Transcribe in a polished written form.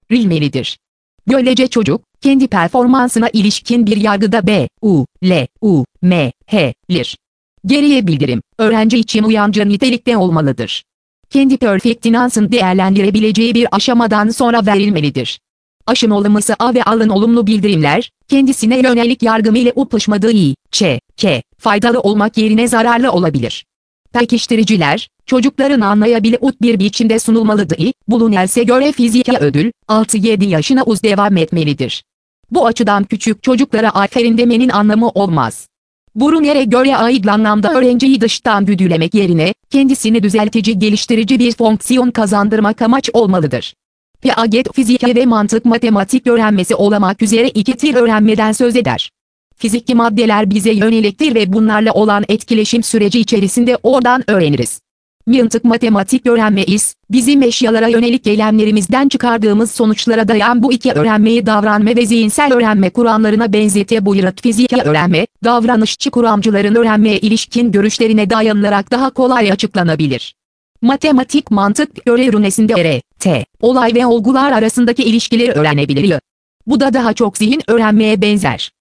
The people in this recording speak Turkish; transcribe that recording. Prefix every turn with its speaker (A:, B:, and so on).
A: rilmelidir. Böylece çocuk, kendi performansına ilişkin bir yargıda B, U, L, U, M, H, lir. Geriye bildirim, öğrenci için uyarıcı nitelikte olmalıdır. Kendi performansını değerlendirebileceği bir aşamadan sonra verilmelidir. Aşılaması A ve alın olumlu bildirimler, kendisine yönelik yargı ile uplaşmadığı K, faydalı olmak yerine zararlı olabilir. Pekiştiriciler, çocukların anlayabileceği bir biçimde sunulmalıdır. Bulunelse göre fiziki ödül, 6-7 yaşına devam etmelidir. Bu açıdan küçük çocuklara aferin demenin anlamı olmaz. Brunner'e göre ait anlamda öğrenciyi dıştan güdülemek yerine, kendisini düzeltici geliştirici bir fonksiyon kazandırmak amaç olmalıdır. Piaget fiziki ve mantık matematik öğrenmesi olmak üzere iki tür öğrenmeden söz eder. Fiziki maddeler bize yöneliktir ve bunlarla olan etkileşim süreci içerisinde oradan öğreniriz. Mantık matematik öğrenmeyiz, bizim eşyalara yönelik eylemlerimizden çıkardığımız sonuçlara dayan bu iki öğrenmeyi davranma ve zihinsel öğrenme kuramlarına benzetebiliriz. Fiziki öğrenme, davranışçı kuramcıların öğrenmeye ilişkin görüşlerine dayanılarak daha kolay açıklanabilir. Matematik mantık öğrenmesinde olay ve olgular arasındaki ilişkileri öğrenebiliyor. Bu da daha çok zihin öğrenmeye benzer.